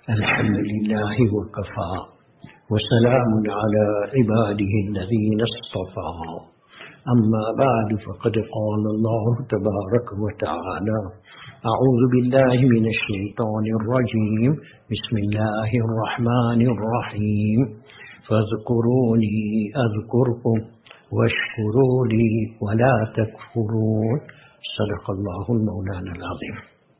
الحمد لله وكفى وسلام على عباده الذين اصطفى أما بعد فقد قال الله تبارك وتعالى أعوذ بالله من الشيطان الرجيم بسم الله الرحمن الرحيم فاذكروني أذكركم واشكروا لي ولا تكفرون صدق الله المولانا العظيم.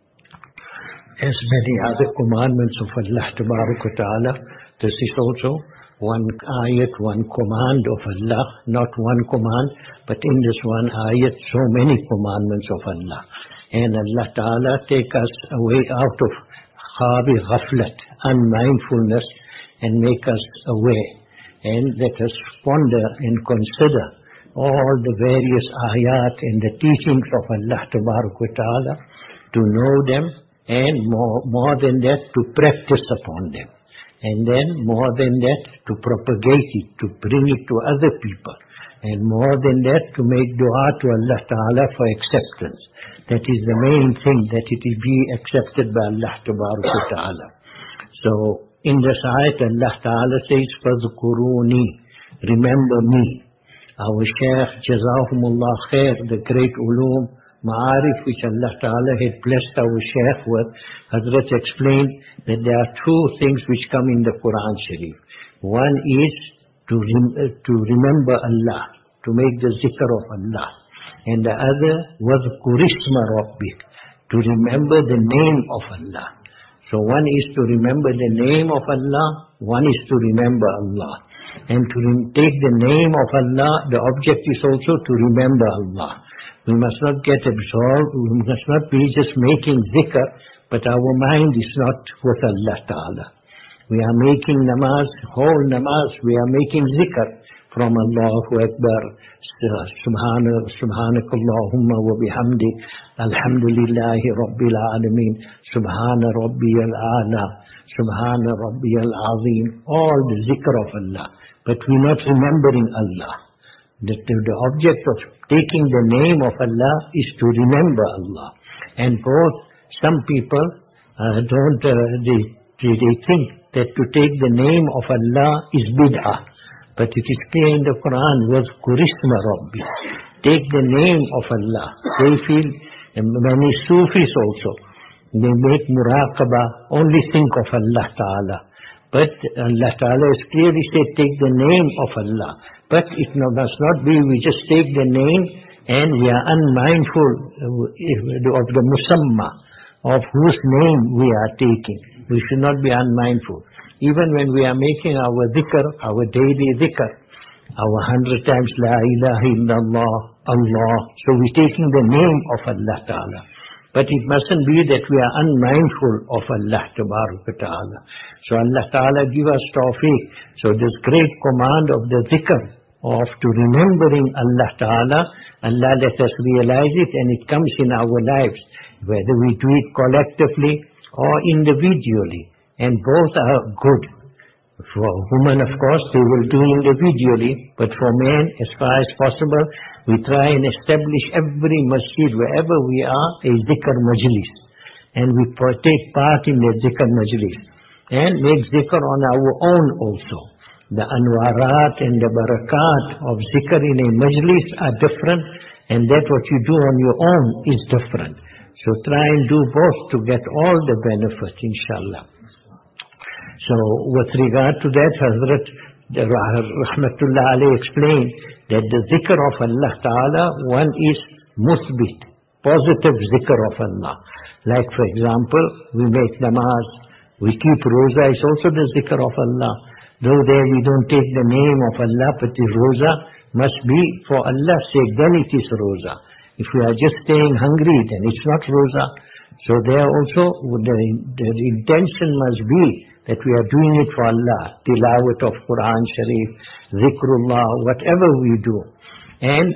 As many other commandments of Allah Tabarak wa Ta'ala, this is also one ayat, one command of Allah, not one command, but in this one ayat, so many commandments of Allah. And Allah Ta'ala take us away out of khabi ghaflat, unmindfulness, and make us aware. And let us ponder and consider all the various ayat and the teachings of Allah Tabarak wa Ta'ala, to know them, and more than that, to practice upon them. And then more than that, to propagate it, to bring it to other people. And more than that, to make dua to Allah Ta'ala for acceptance. That is the main thing, that it will be accepted by Allah Ta'ala. So, in this ayat, Allah Ta'ala says, فَذْكُرُونِي, remember me. Our Shaykh, Jazahumullah Khair, the great ulum, Ma'arif which Allah Ta'ala had blessed our Shaykh with, Hazrat explained that there are two things which come in the Quran Sharif. One is to remember Allah, to make the zikr of Allah. And the other was Kurisma Rabbik, to remember the name of Allah. So one is to remember the name of Allah, one is to remember Allah. And to take the name of Allah, the object is also to remember Allah. We must not get absorbed, we must not be just making zikr, but our mind is not with Allah Ta'ala. We are making namaz, whole namaz, we are making zikr from Allahu Akbar, Subhanakallahumma wa bihamdik, Alhamdulillahi Rabbil Alameen, Subhana Rabbiyal A'la, Subhana Rabbiyal Azim, all the zikr of Allah. But we're not remembering Allah. The object of taking the name of Allah is to remember Allah. And both, some people they think that to take the name of Allah is bid'ah. But it is clear in the Quran, was Kurisma Rabbi. Take the name of Allah. They feel, many Sufis also, they make muraqabah, only think of Allah Ta'ala. But Allah Ta'ala has clearly said, take the name of Allah. But it must not be we just take the name and we are unmindful of the musamma, of whose name we are taking. We should not be unmindful. Even when we are making our dhikr, our daily dhikr, our 100 times La ilaha illallah, Allah. So we're taking the name of Allah Ta'ala. But it mustn't be that we are unmindful of Allah Ta'ala. So Allah Ta'ala give us tawfiq. So this great command of the dhikr, of to remembering Allah Ta'ala, Allah let us realize it, and it comes in our lives, whether we do it collectively or individually. And both are good. For women, of course, they will do individually, but for men, as far as possible, we try and establish every masjid, wherever we are, a dhikr majlis. And we take part in the dhikr majlis. And make dhikr on our own also. The anwarat and the barakat of zikr in a majlis are different, and that what you do on your own is different. So try and do both to get all the benefit, inshallah. So with regard to that, Hazrat Rahmatullah alayhi explained that the zikr of Allah Ta'ala, one is musbit, positive zikr of Allah. Like for example, we make namaz, we keep roza, is also the zikr of Allah. Though there we don't take the name of Allah, but the roza must be for Allah's sake, then it is roza. If we are just staying hungry, then it's not roza. So there also, the intention must be that we are doing it for Allah. Tilawat of Quran Sharif, Zikrullah, whatever we do. And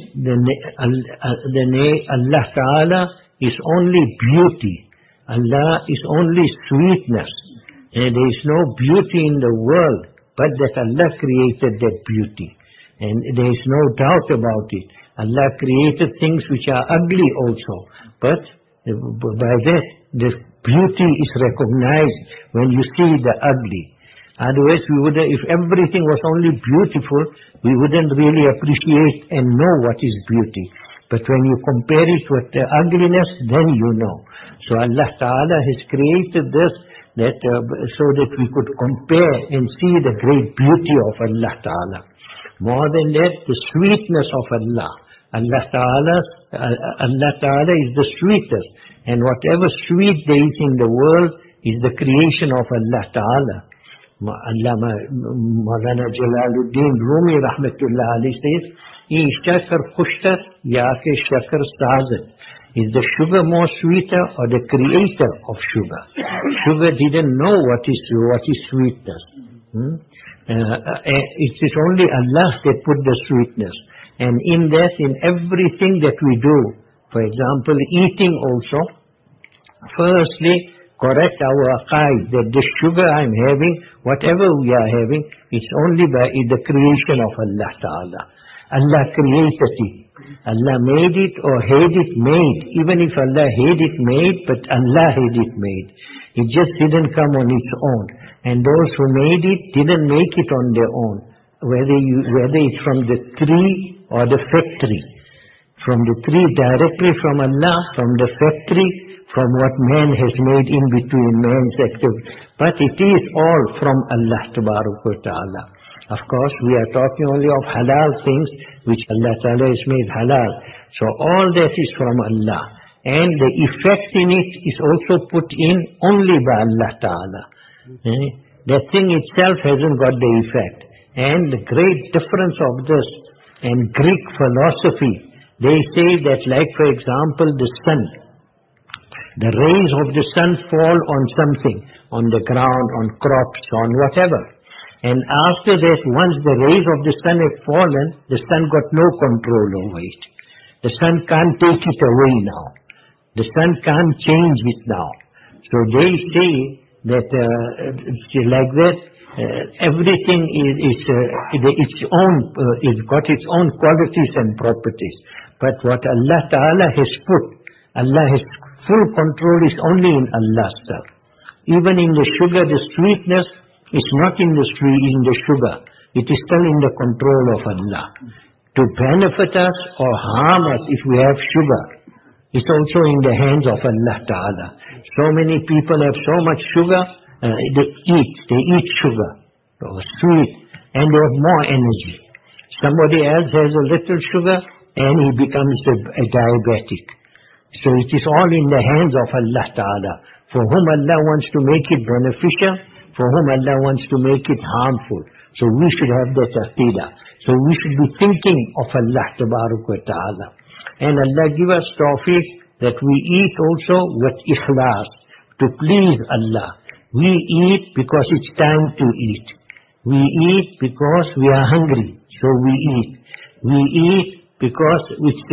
Allah Ta'ala is only beauty. Allah is only sweetness. And there is no beauty in the world, but that Allah created that beauty. And there is no doubt about it. Allah created things which are ugly also. But by that, the beauty is recognized when you see the ugly. Otherwise, if everything was only beautiful, we wouldn't really appreciate and know what is beauty. But when you compare it with the ugliness, then you know. So Allah Ta'ala has created this so that we could compare and see the great beauty of Allah Ta'ala. More than that, the sweetness of Allah. Allah Ta'ala is the sweetest. And whatever sweet there is in the world is the creation of Allah Ta'ala. Maulana Jalaluddin Rumi Rahmatullah alayhi says, "Is shakar khushtar ya ke shakar sazat?" Is the sugar more sweeter or the creator of sugar? Sugar didn't know what is sweetness. It is only Allah that put the sweetness. And in that, in everything that we do, for example, eating also, firstly, correct our aqaid that the sugar I'm having, whatever we are having, it's only by the creation of Allah Ta'ala. Allah created it. Allah made it or had it made. Even if Allah had it made, but Allah had it made. It just didn't come on its own. And those who made it didn't make it on their own. Whether it's from the tree or the factory. From the tree directly from Allah, from the factory, from what man has made in between man's activity. But it is all from Allah Ta'ala. Of course, we are talking only of halal things which Allah Ta'ala has made halal. So all that is from Allah. And the effect in it is also put in only by Allah Ta'ala. That thing itself hasn't got the effect. And the great difference of this and Greek philosophy, they say that, like for example, the sun. The rays of the sun fall on something, on the ground, on crops, on whatever. And after that, once the rays of the sun have fallen, the sun got no control over it. The sun can't take it away now. The sun can't change it now. So they say that like that, everything it's got its own qualities and properties. But what Allah Ta'ala has put, Allah has full control is only in Allah's self. Even in the sugar, the sweetness is not in the sugar. It is still in the control of Allah. To benefit us or harm us if we have sugar, it's also in the hands of Allah Ta'ala. So many people have so much sugar, they eat sugar, or sweet, and they have more energy. Somebody else has a little sugar, and he becomes a diabetic. So it is all in the hands of Allah Ta'ala. For whom Allah wants to make it beneficial, for whom Allah wants to make it harmful. So we should have that aqidah. So we should be thinking of Allah Ta'ala. And Allah give us tawfiq that we eat also with ikhlas, to please Allah. We eat because it's time to eat. We eat because we are hungry, so we eat. We eat because it's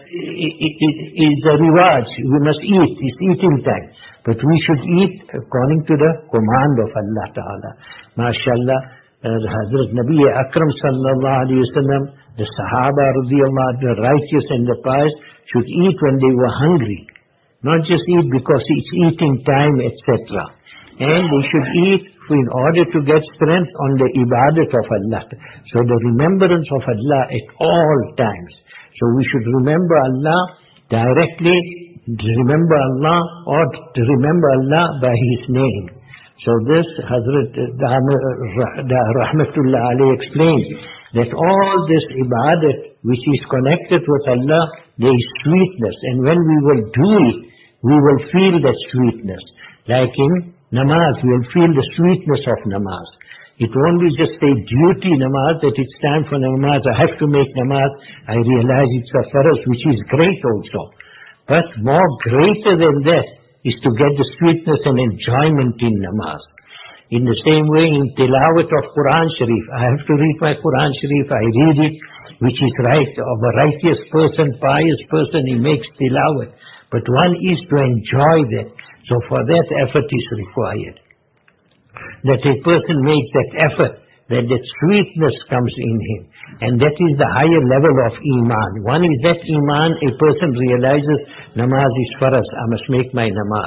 a reward. We must eat. It's eating time. But we should eat according to the command of Allah Ta'ala. MashaAllah, Hazrat Nabi Akram Sallallahu Alaihi Wasallam, the Sahaba Radiyallahu, the righteous and the pious, should eat when they were hungry. Not just eat because it's eating time, etc. And they should eat in order to get strength on the ibadat of Allah. So the remembrance of Allah at all times. So we should remember Allah directly, remember Allah, or to remember Allah by His name. So this Hazrat Rahmatullah Alayhi explained that all this ibadat which is connected with Allah, there is sweetness. And when we will do it, we will feel that sweetness. Like in namaz, we will feel the sweetness of namaz. It won't be just a duty namaz, that it's time for namaz, I have to make namaz, I realize it's a farz, which is great also. But more greater than that is to get the sweetness and enjoyment in namaz. In the same way, in tilawat of Quran Sharif, I have to read my Quran Sharif, I read it, which is right, of a righteous person, pious person, he makes tilawat. But one is to enjoy that. So for that effort is required. That a person makes that effort, that sweetness comes in him. And that is the higher level of Iman. One is that Iman, a person realizes namaz is faraz, I must make my namaz.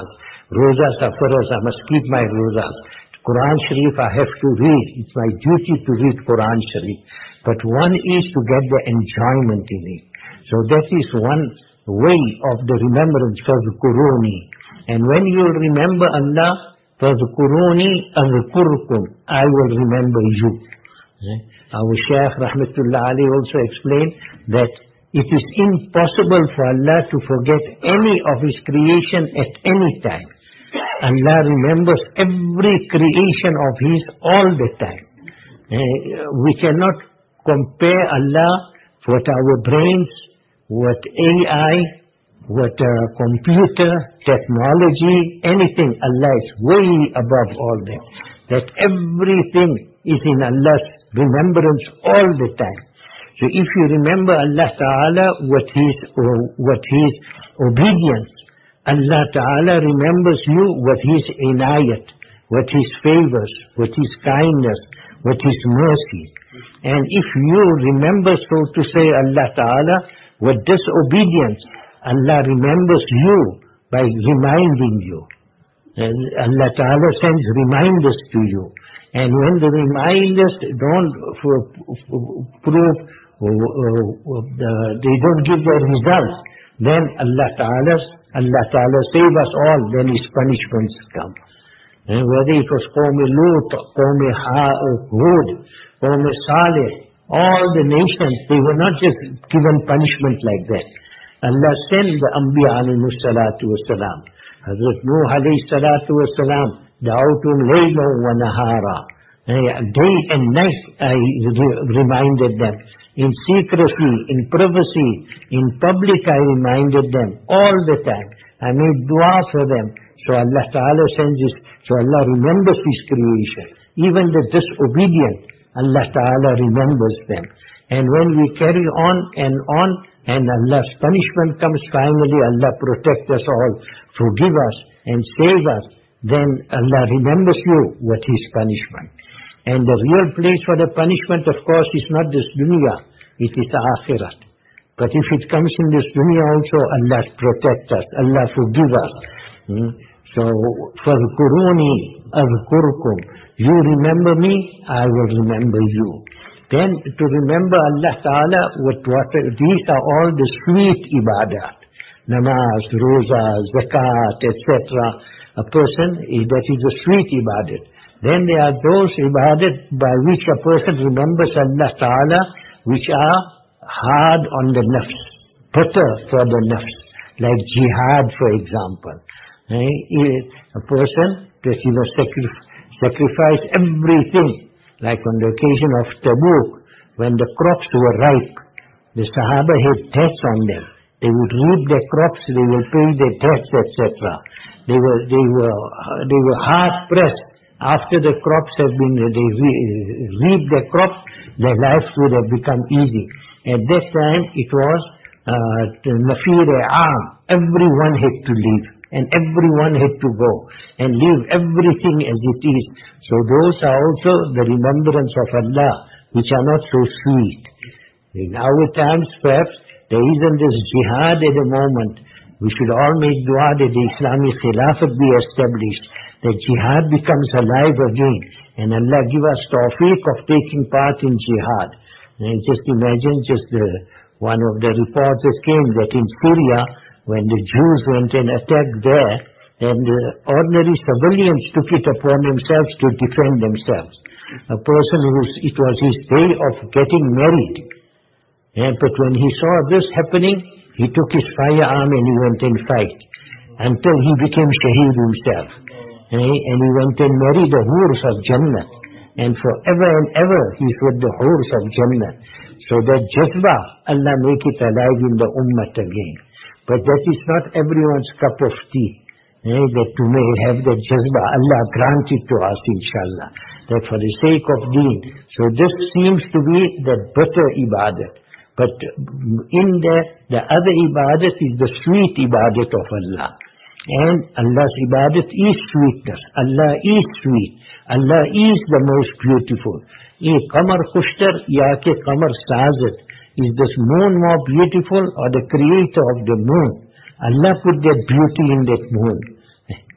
Rozas are for us. I must keep my rozas. Quran Sharif I have to read. It's my duty to read Quran Sharif. But one is to get the enjoyment in it. So that is one way of the remembrance for the Qurani. And when you remember Allah, for the Qurani azkurkum, I will remember you. Our Shaykh Rahmatullah Ali also explained that it is impossible for Allah to forget any of His creation at any time. Allah remembers every creation of His all the time. We cannot compare Allah with our brains, with AI, with computer, technology, anything. Allah is way above all that. That everything is in Allah's remembrance all the time. So if you remember Allah Ta'ala with His obedience, Allah Ta'ala remembers you with His inayat, with His favors, with His kindness, with His mercy. And if you remember, so to say, Allah Ta'ala with disobedience, Allah remembers you by reminding you. And Allah Ta'ala sends reminders to you. And when the reminders don't prove, they don't give their results, then Allah Ta'ala save us all, then His punishments come. And whether it was Qawm Lut, Qawm Hud, Qawm Saleh, all the nations, they were not just given punishment like that. Allah sent the Anbiya alayhi salatu wasalam. Hazrat Nuh alayhi salatu wasalam, da'awtum laylan wa nahara. Day and night I reminded them. In secrecy, in privacy, in public I reminded them all the time. I made dua for them. So Allah Ta'ala sends His, so Allah remembers His creation. Even the disobedient, Allah Ta'ala remembers them. And when we carry on, and Allah's punishment comes finally, Allah protect us all, forgive us and save us, then Allah remembers you with His punishment. And the real place for the punishment, of course, is not this dunya, it is akhirat. But if it comes in this dunya also, Allah protect us, Allah forgive us. So, فَذْكُرُونِي أَذْكُرْكُمْ, you remember me, I will remember you. Then to remember Allah Ta'ala with what, these are all the sweet ibadat. Namaz, roza, zakat, etc. A person, that is a sweet ibadat. Then there are those ibadat by which a person remembers Allah Ta'ala, which are hard on the nafs, bitter for the nafs, like jihad for example. A person that sacrifice everything, like on the occasion of Tabuk, when the crops were ripe, the Sahaba had debts on them. They would reap their crops, they will pay their debts, etc. They were hard pressed. After the crops have been, they reap their crops, their lives would have become easy. At that time, it was Nafir-e-Aam. Everyone had to leave, and everyone had to go, and leave everything as it is. So those are also the remembrance of Allah, which are not so sweet. In our times, perhaps, there isn't this jihad at the moment. We should all make dua that the Islamic Khilafat be established, that jihad becomes alive again, and Allah give us tawfiq of taking part in jihad. And just imagine one of the reports that came that in Syria, when the Jews went and attacked there, and the ordinary civilians took it upon themselves to defend themselves. A person it was his day of getting married. But when he saw this happening, he took his firearm and he went and fight until he became shaheed himself. And he went and married the hurs of Jannah. And forever and ever he's with the hurs of Jannah. So that jazba, Allah make it alive in the ummah again. But that is not everyone's cup of tea. That to may have that jazba, Allah grant it to us, inshallah. That for the sake of deen. So this seems to be the better ibadat. But in the other ibadat is the sweet ibadat of Allah. And Allah's ibadat is sweetness. Allah is sweet. Allah is the most beautiful. Ye qamar khushtar ya ke qamar sazat. Is this moon more beautiful or the creator of the moon? Allah put that beauty in that moon.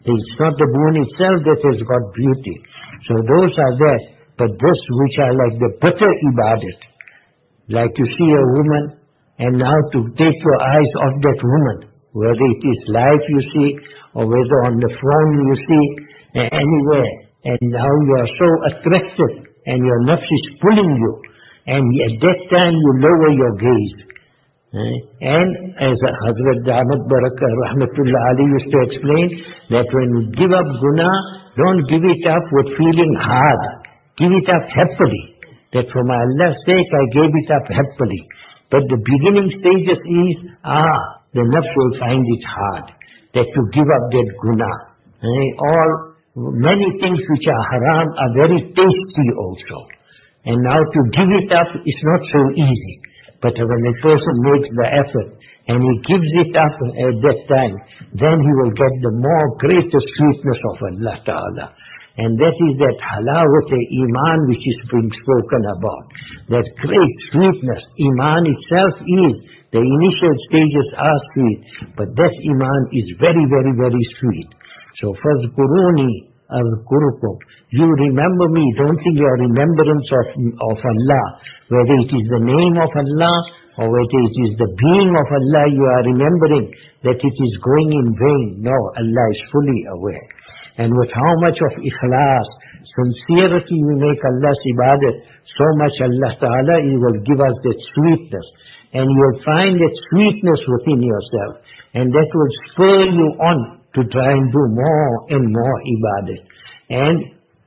It's not the boon itself that has got beauty. So those are there. But this which are like the better ibadat, like you see a woman and now to take your eyes off that woman, whether it is live you see or whether on the phone you see, anywhere, and now you are so attractive and your nafs is pulling you, and at that time you lower your gaze. And as Hazrat Ahmad Barakah Rahmatullah Ali used to explain, that when you give up guna, don't give it up with feeling hard. Give it up happily. That for my Allah's sake I gave it up happily. But the beginning stages is, the nafs will find it hard. That to give up that guna. Many things which are haram are very tasty also. And now to give it up is not so easy. But when a person makes the effort and he gives it up at that time, then he will get the more greater sweetness of Allah Ta'ala. And that is that halawat-e-iman which is being spoken about. That great sweetness. Iman itself is, the initial stages are sweet, but that iman is very, very, very sweet. So, فَاذْكُرُونِي أَذْكُرُكُمْ. You remember me. Don't think your remembrance of Allah, whether it is the name of Allah or whether it is the being of Allah you are remembering, that it is going in vain. No, Allah is fully aware. And with how much of ikhlas, sincerity we make Allah's ibadat, so much Allah Ta'ala, He will give us that sweetness. And you will find that sweetness within yourself. And that will spur you on to try and do more and more ibadat. And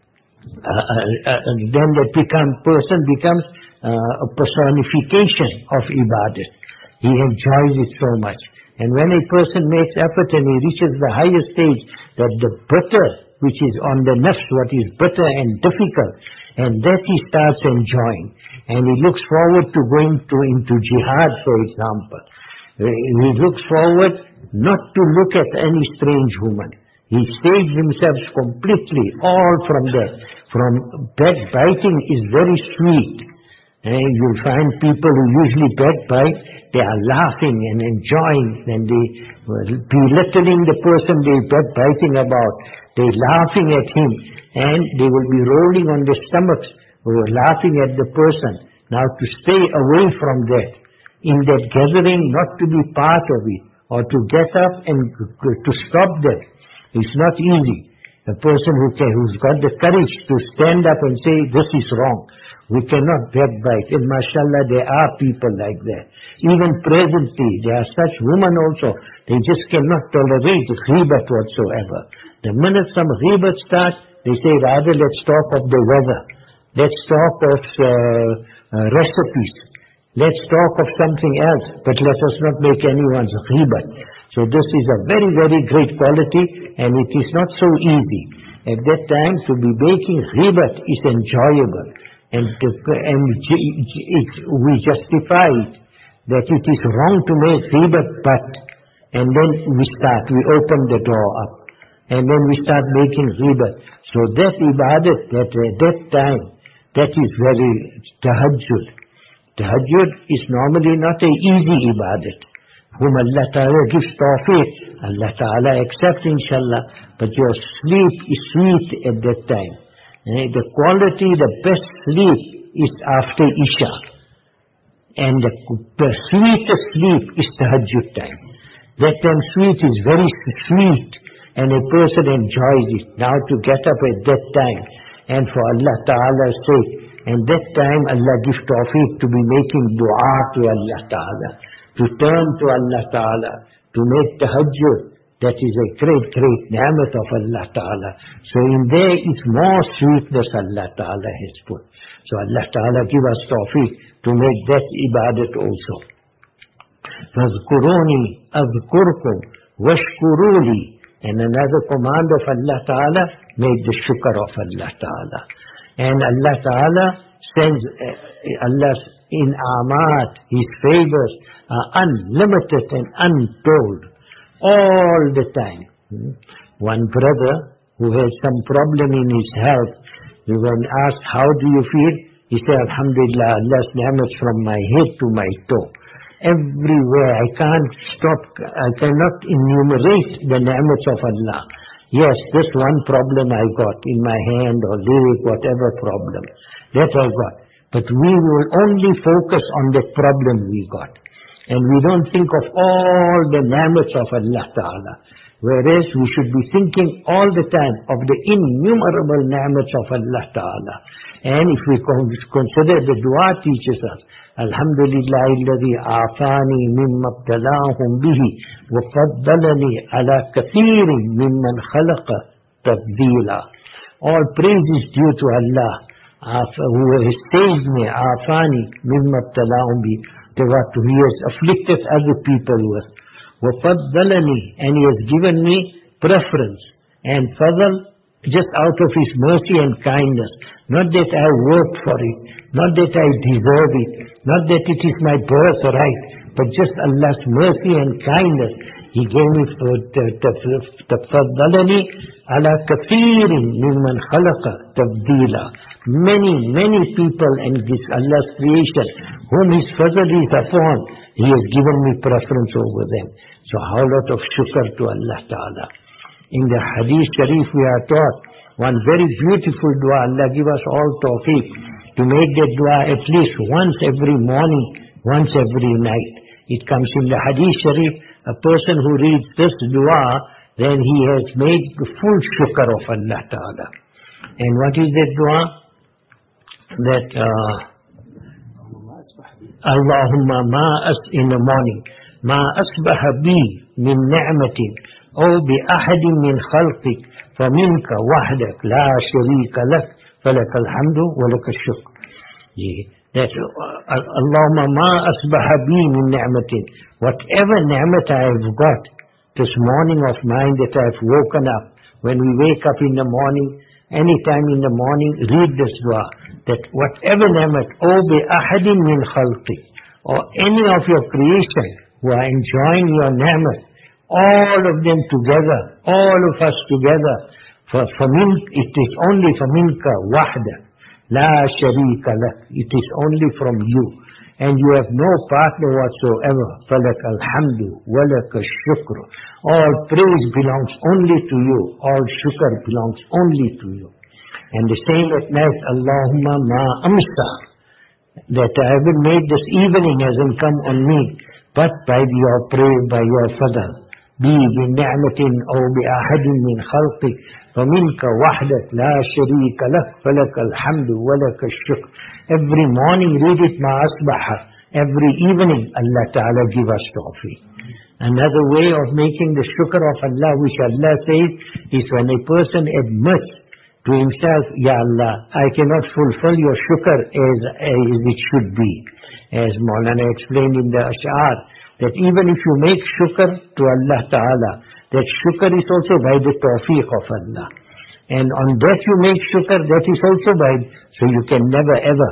then that person becomes a personification of ibadat. He enjoys it so much. And when a person makes effort and he reaches the highest stage, that the better, which is on the nafs, what is better and difficult, and that he starts enjoying. And he looks forward to going into jihad, for example. He looks forward not to look at any strange woman. He saves himself completely, all from that. From backbiting is very sweet. And you'll find people who usually backbite, they are laughing and enjoying, and they belittling the person they're backbiting about. They're laughing at him, and they will be rolling on their stomachs who are laughing at the person. Now to stay away from that, in that gathering, not to be part of it, or to get up and to stop that, it's not easy. A person who's got the courage to stand up and say, this is wrong. We cannot backbite. And mashallah, there are people like that. Even presently, there are such women also. They just cannot tolerate ghibat whatsoever. The minute some ghibat starts, they say, rather let's talk of the weather. Let's talk of recipes. Let's talk of something else. But let us not make anyone's ghibat. So this is a very, very great quality, and it is not so easy. At that time, to be making ghibat is enjoyable. And we justify it, that it is wrong to make ghibat, but, and then we open the door up, and then we start making ghibat. So that ibadat, that at that time, that is very tahajjud. Tahajjud is normally not an easy ibadat, whom Allah Ta'ala gives tawfiq. Allah Ta'ala accepts, inshallah, but your sleep is sweet at that time. The quality, the best sleep is after Isha. And the sweetest sleep is tahajjud time. That time sweet is very sweet, and a person enjoys it. Now to get up at that time, and for Allah Ta'ala's sake, and that time Allah gives tawfiq to be making dua to Allah Ta'ala, to turn to Allah Ta'ala, to make tahajjud. That is a great, great ni'mat of Allah Ta'ala. So in there is more sweetness Allah Ta'ala has put. So Allah Ta'ala give us tawfiq to make that ibadat also. فَاذْكُرُونِي أَذْكُرْكُمْ وَاشْكُرُوا لِي. And another command of Allah Ta'ala, make the shukr of Allah Ta'ala. And Allah Ta'ala sends Allah's in'amat, His favors are unlimited and untold. All the time. One brother who has some problem in his health, when asked, how do you feel? He said, Alhamdulillah, Allah's ni'mat from my head to my toe. Everywhere, I cannot enumerate the ni'mats of Allah. Yes, this one problem I got in my hand or leg, whatever problem, that I got. But we will only focus on that problem we got. And we don't think of all the ni'mats of Allah Ta'ala. Whereas we should be thinking all the time of the innumerable ni'mats of Allah Ta'ala. And if we consider the dua teaches us, Alhamdulillah alladhi afani mimma ibtalahum bihi wa faddalani ala kathirin mimman khalaqa tabdila. All praise is due to Allah, who has saved me, afani mimma ibtalahum bihi, what he has afflicted other people with. وَفَضَّلَنِي, and he has given me preference. And fadl, just out of his mercy and kindness. Not that I worked for it, not that I deserve it, not that it is my birthright, but just Allah's mercy and kindness. He gave me تَفَضَّلَنِي عَلَى كَثِيرٍ مِمَّنْ خَلَقَ تَبْدِيلًا. Many people and this Allah's creation, whom His fadl is upon, He has given me preference over them. So how lot of shukr to Allah Ta'ala. In the Hadith Sharif we are taught one very beautiful dua. Allah give us all tawfiq to make that dua at least once every morning, once every night. It comes in the Hadith Sharif, a person who reads this dua, then he has made the full shukr of Allah Ta'ala. And what is that dua? That Allahumma in the morning, ma asbaha bi min ni'matin aw bi ahadin min khalqik faminka wahdak la sharika lak falakal hamdu wa lakal shukr. That Allahumma ma asbaha bi min ni'matin, whatever ni'mat I have got this morning of mine that I have woken up, when we wake up in the morning, any time in the morning, read this dua, that whatever ni'mat, O bi ahadin min khalqi, or any of your creation who are enjoying your ni'mat, all of them together, all of us together, it is only for minka wahda, la sharika lak, it is only from you, and you have no partner whatsoever. Falak alhamdu wa laka shukr. All praise belongs only to you, all shukr belongs only to you. And the same at night, Allahumma ma amsa, that I haven't made this evening hasn't come on me, but by your praise, by your fadl. Bi ni'matin aw bi ahadin min khalqik, faminka wahdak la sharika lak, falak alhamdu wa laka shukr. Every morning read it ma asbaha. Every evening Allah Ta'ala give us tawfiq. Another way of making the shukr of Allah, which Allah says, is when a person admits to himself, Ya Allah, I cannot fulfill your shukr as it should be. As Maulana explained in the Ash'ar, that even if you make shukr to Allah Ta'ala, that shukr is also by the tawfiq of Allah. And on that you make shukr, that is also by, so you can never ever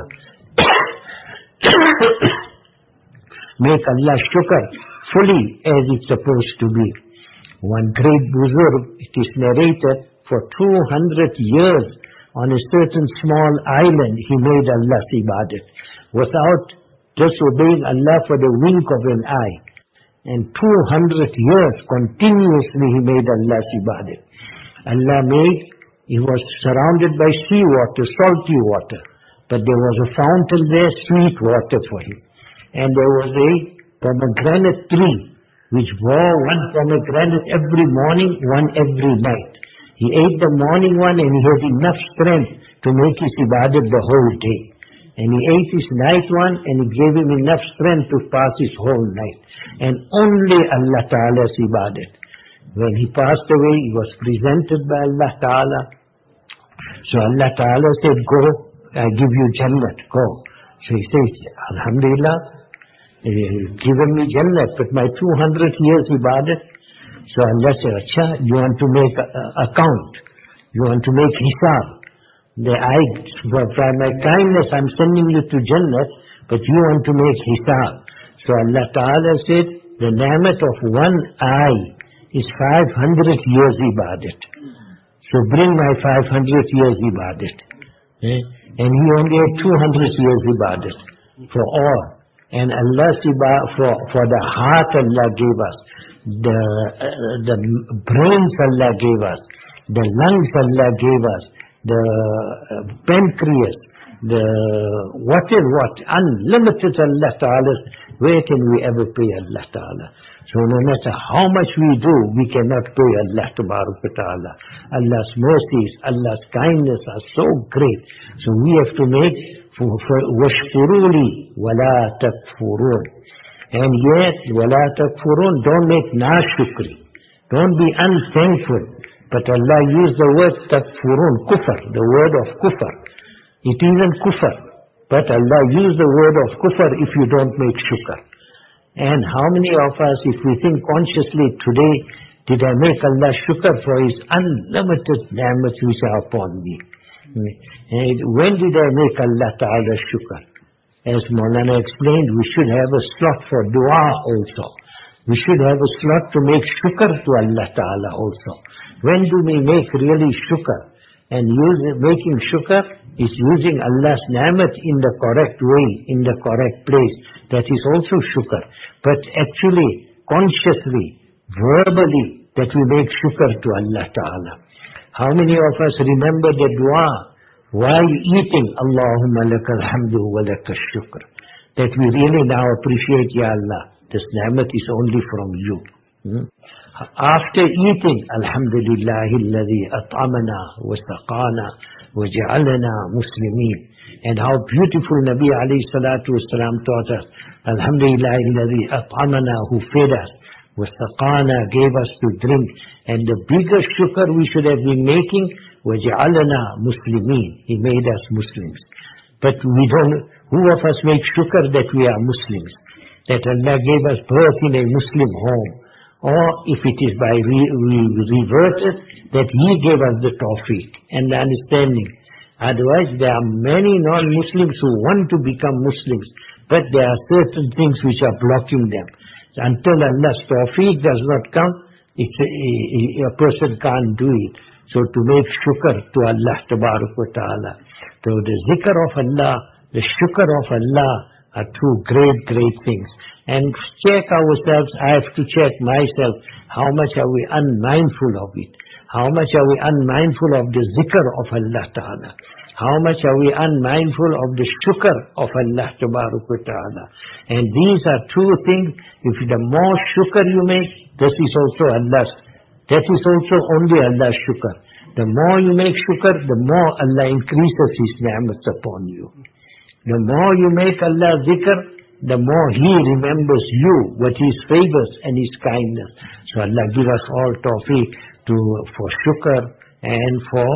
make Allah shukr fully as it's supposed to be. One great buzurg, it is narrated, for 200 years on a certain small island he made Allah's ibadat without disobeying Allah for the wink of an eye. And 200 years continuously he made Allah's ibadat. Allah made, he was surrounded by seawater, salty water, but there was a fountain there, sweet water for him. And there was a pomegranate tree which bore one pomegranate every morning, one every night. He ate the morning one and he had enough strength to make his ibadat the whole day. And he ate his night one and it gave him enough strength to pass his whole night. And only Allah Ta'ala's ibadat. When he passed away, he was presented by Allah Ta'ala. So Allah Ta'ala said, go, I give you Jannat, go. So he says, Alhamdulillah, you've given me Jannat, but my 200 years ibadat. So Allah said, Acha, you want to make account, you want to make hisab. By my kindness I'm sending you to Jannah, but you want to make hisab. So Allah Ta'ala said, the ni'mat of one eye is 500 years ibadat. So bring my 500 years ibadat. And he only had 200 years ibadat for all. And Allah's ibadat, for the heart Allah gave us. The brains Allah gave us, the lungs Allah gave us, the pancreas, the what is what, unlimited Allah Ta'ala. Where can we ever pay Allah Ta'ala? So no matter how much we do, we cannot pay Allah Ta'ala. Allah's mercies, Allah's kindness are so great. So we have to make وَاشْكُرُوا لِي وَلَا تَكْفُرُونَ. And yet, وَلَا تَكْفُرُونَ, don't make nashukri. Don't be unthankful. But Allah used the word takfurun, kufr, the word of kufr. It isn't kufr. But Allah used the word of kufr if you don't make shukr. And how many of us, if we think consciously today, did I make Allah shukr for His unlimited ni'mats which are upon me? And when did I make Allah Ta'ala shukr? As Maulana explained, we should have a slot for dua also. We should have a slot to make shukr to Allah Ta'ala also. When do we make really shukr? And making shukr is using Allah's ni'mat in the correct way, in the correct place. That is also shukr. But actually, consciously, verbally, that we make shukr to Allah Ta'ala. How many of us remember the dua while eating? Allahumma lakal hamdu wa lakal shukr. That we really now appreciate, Ya Allah, this ni'mat is only from you. After eating, Alhamdulillahi alladhi at'amana wa saqana wa ja'alana muslimin. And how beautiful Nabi alayhi salatu wasalam taught us. Alhamdulillahi alladhi at'amana, who fed us, wa saqana, gave us to drink. And the biggest shukr we should have been making, wa ja'alana muslimin. He made us Muslims. But we don't, who of us make shukr that we are Muslims? That Allah gave us birth in a Muslim home. Or if it is by we reverted, that He gave us the tawfiq and the understanding. Otherwise, there are many non-Muslims who want to become Muslims, but there are certain things which are blocking them. Until Allah's tawfiq does not come, a person can't do it. So to make shukr to Allah Ta'ala. So the zikr of Allah, the shukr of Allah are two great, great things. And check ourselves, I have to check myself, how much are we unmindful of it? How much are we unmindful of the zikr of Allah Ta'ala? How much are we unmindful of the shukr of Allah Ta'ala? And these are two things. If the more shukr you make, this is also Allah's. That is also only Allah's shukr. The more you make shukr, the more Allah increases His ni'mats upon you. The more you make Allah zikr, the more He remembers you, what His favors and His kindness. So Allah give us all tawfiq for shukr and for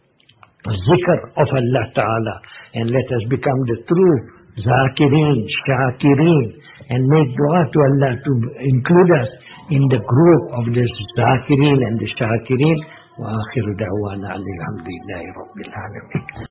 zikr of Allah Ta'ala. And let us become the true zakireen, shakireen, and make dua to Allah to include us in the group of the zakireen and the shakireen. Wa akhiru da'wana alhamdulillahi rabbil alamin.